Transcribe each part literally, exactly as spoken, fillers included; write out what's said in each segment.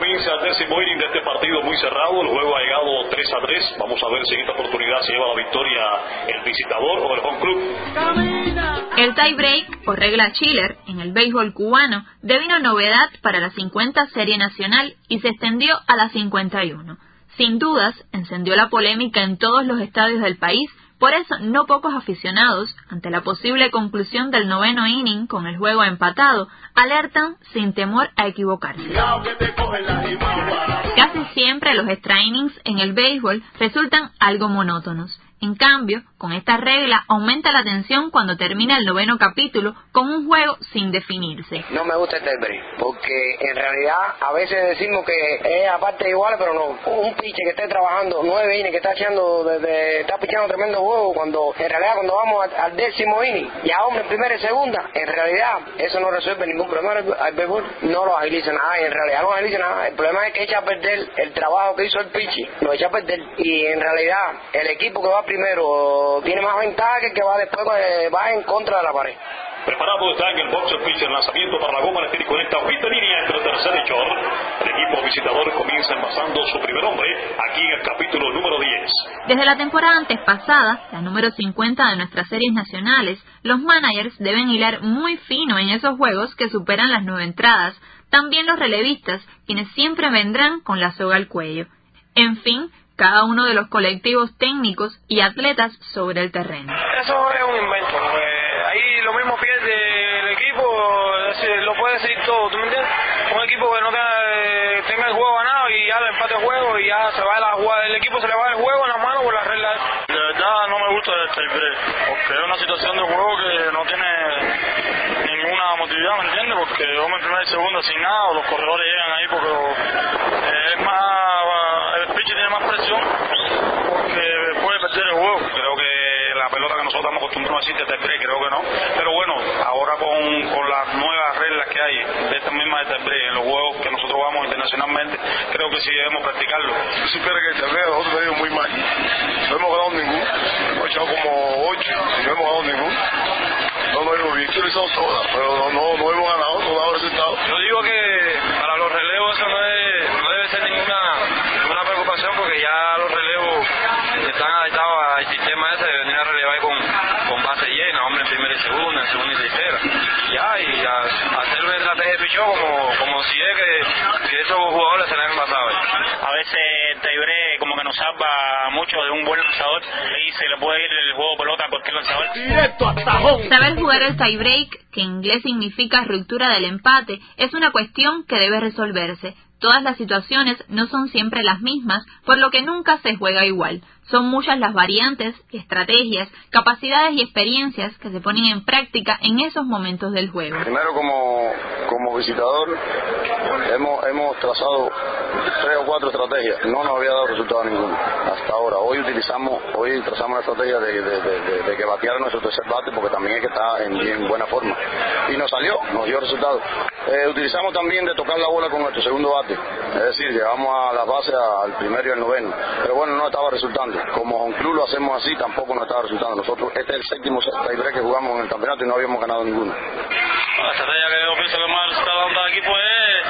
comienza el décimo inning de este partido muy cerrado. El juego ha llegado tres a tres. Vamos a ver si en esta oportunidad se lleva la victoria el visitador o el home club. El tie break o regla Chiller en el béisbol cubano devino novedad para la cincuenta Serie Nacional y se extendió a la cincuenta y uno. Sin dudas, encendió la polémica en todos los estadios del país. Por eso, no pocos aficionados, ante la posible conclusión del noveno inning con el juego empatado, alertan sin temor a equivocarse. Casi siempre los extra innings en el béisbol resultan algo monótonos. En cambio, con esta regla aumenta la tensión cuando termina el noveno capítulo con un juego sin definirse. No me gusta el tie break, porque en realidad a veces decimos que es aparte igual, pero no. Un pitcher que esté trabajando nueve innings, que está echando desde, está pichando tremendo juego, cuando en realidad cuando vamos al, al décimo inning, ya hombre en primera y segunda, en realidad eso no resuelve ningún problema al béisbol, no lo agiliza nada, y en realidad no agiliza nada. El problema es que echa a perder el trabajo que hizo el pitcher, lo echa a perder, y en realidad el equipo que va primero tiene más ventaja que el que va después, va en contra de la pared. Preparado está en el box el pitch, el lanzamiento para la goma, le conecta a pista línea entre tercer y short. El equipo visitador comienza envasando su primer hombre aquí en el capítulo número diez. Desde la temporada antes pasada, la número cincuenta de nuestras series nacionales, los managers deben hilar muy fino en esos juegos que superan las nueve entradas. También los relevistas, quienes siempre vendrán con la soga al cuello. En fin, cada uno de los colectivos técnicos y atletas sobre el terreno. Eso es un invento. Eh, ahí lo mismo pierde el equipo, eh, lo puede decir todo, ¿tú me entiendes? Un equipo que no tenga, eh, tenga el juego ganado y ya el empate de juego y ya se va la jugada, el equipo se le va el juego en las manos por las reglas. De verdad no me gusta el tie break, porque es una situación de juego que no tiene ninguna motividad, ¿me entiendes? Porque vamos en primera y segunda sin nada, o los corredores llegan ahí porque eh, es más, el pitcher tiene más presión porque puede perder el juego. Creo que la pelota que nosotros estamos acostumbrados a decir de tie break, creo que no. Pero bueno, ahora con, con las nuevas reglas que hay de estas mismas de tie break en los juegos que nosotros vamos internacionalmente, creo que sí debemos practicarlo. Yo supera que el tie break nosotros venimos muy mal. No hemos ganado ninguno. Hemos echado como ocho y no hemos ganado ninguno. No, no hemos bien utilizado todas, pero no, no, no hemos ganado, no hemos dado resultados. Yo digo que para los relevos eso no, es, no debe ser ninguna, ninguna preocupación, porque ya los relevos están adaptados al sistema ese de venir a relevar con, con base llena, hombre en primera y segunda, en segunda y tercera. Y ya, y a, hacer una estrategia de pichón como, como si es que, que esos jugadores se le han pasado. A veces el tie break como que nos salva mucho de un buen lanzador y se le puede ir el juego pelota a cualquier lanzador. Directo a tajón. Saber jugar el tie break, que en inglés significa ruptura del empate, es una cuestión que debe resolverse. Todas las situaciones no son siempre las mismas, por lo que nunca se juega igual. Son muchas las variantes, estrategias, capacidades y experiencias que se ponen en práctica en esos momentos del juego. Primero, como, como visitador, hemos, hemos trazado tres o cuatro estrategias. No nos había dado resultado ninguno hasta ahora. Hoy utilizamos, hoy trazamos la estrategia de, de, de, de, de que bateara nuestro tercer bate, porque también es que está en bien buena forma. Y nos salió, nos dio resultado. Eh, utilizamos también de tocar la bola con nuestro segundo bate. Es decir, llevamos a las bases al primero y al noveno. Pero bueno, no estaba resultando. Como un club lo hacemos así, tampoco nos estaba resultando. Nosotros, este es el séptimo tie break que jugamos en el campeonato y no habíamos ganado ninguno. La estrategia que yo pienso que más está dando al equipo es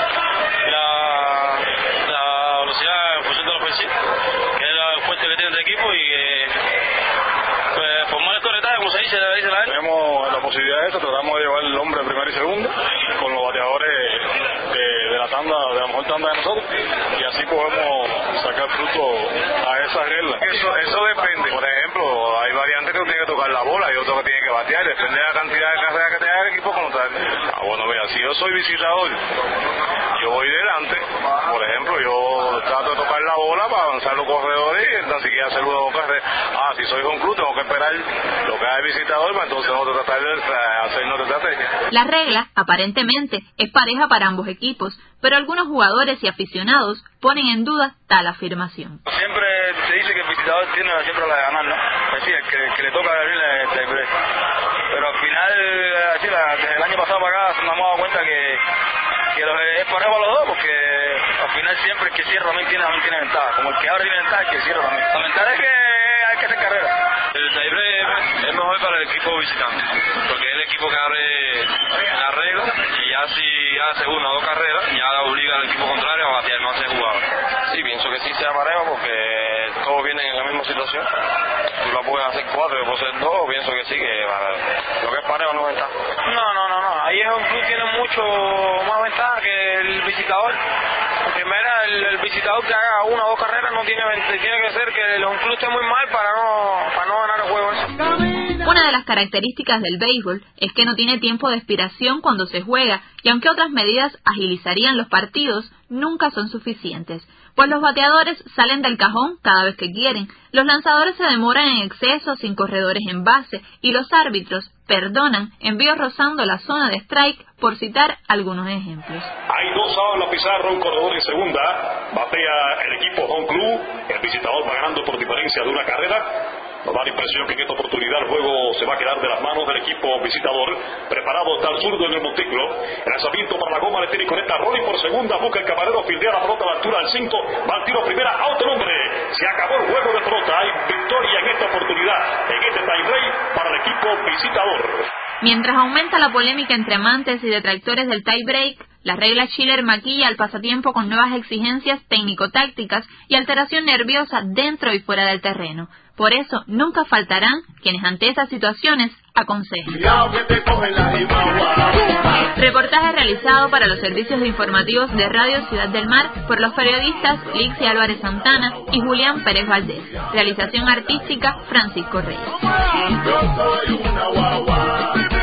la, la velocidad en función de la ofensiva, que es la fuerte que tiene el equipo, y que pues, formar el corretaje, como se dice, dice la gente. Tenemos la posibilidad de eso, tratamos de llevar el hombre en primera y segunda, con los bateadores de, de la tanda, de la mejor tanda de nosotros, y así podemos sacar fruto a esa regla. Eso, eso depende. Por ejemplo, hay variantes que uno tiene que tocar la bola y otro que tiene que batear, depende de la cantidad de carreras que tenga el equipo como tal. Ah, bueno, mira, si yo soy visitador, yo voy delante, por ejemplo, yo trato de tocar la bola para avanzar los corredores y tan siquiera hacer una carrera. Ah, si soy un club, tengo que esperar lo que haga el visitador, pues entonces nosotros tratar de hacer nuestra estrategia. La regla, aparentemente, es pareja para ambos equipos, pero algunos jugadores y aficionados ponen en duda tal afirmación. Siempre se dice que el visitador tiene siempre la de ganar, ¿no? Es decir, que, que le toca abrir el tie break. Pero al final, así, la, desde el año pasado para acá, nos hemos dado cuenta que, que los, es parejo a los dos, porque al final siempre el que cierra también tiene, también tiene ventaja. Como el que abre tiene ventaja, el que cierra también. La ventaja es que hay que hacer carrera. El tie break es mejor para el equipo visitante, porque es el equipo equipo que abre la regla y ya si hace una o dos carreras, ya obliga al equipo contrario a batear, no hace jugador. Sí, pienso que sí sea parejo porque todos vienen en la misma situación. Tú la puedes hacer cuatro, yo puedo hacer dos, pienso que sí, que para lo que es parejo no es ventaja. No, no, no, no. Ahí es un club tiene mucho más ventaja que el visitador. Primera, el, el visitador que haga una o dos carreras no tiene tiene que ser que un club esté muy mal para no para no ganar el juego ese. Una de las características del béisbol es que no tiene tiempo de expiración cuando se juega, y aunque otras medidas agilizarían los partidos, nunca son suficientes, pues los bateadores salen del cajón cada vez que quieren, los lanzadores se demoran en exceso sin corredores en base, y los árbitros perdonan envíos rozando la zona de strike, por citar algunos ejemplos. Hay dos outs en la pizarra, un corredor en segunda, batea el equipo home club, el visitador va ganando por diferencia de una carrera. Nos da la impresión que en esta oportunidad el juego se va a quedar de las manos del equipo visitador. Preparado está el zurdo en el montículo. El lanzamiento para la goma le tiene y conecta Rolling por segunda. Busca el camarero, fildea la pelota a la altura del cinco. Va al tiro primera, out el hombre. Se acabó el juego de pelota. Hay victoria en esta oportunidad, en este tie break para el equipo visitador. Mientras aumenta la polémica entre amantes y detractores del tie break, la regla Chiller maquilla al pasatiempo con nuevas exigencias técnico-tácticas y alteración nerviosa dentro y fuera del terreno. Por eso, nunca faltarán quienes ante esas situaciones aconsejen. Reportaje realizado para los servicios de informativos de Radio Ciudad del Mar por los periodistas Lixi Álvarez Santana y Julián Pérez Valdés. Realización artística Francisco Reyes.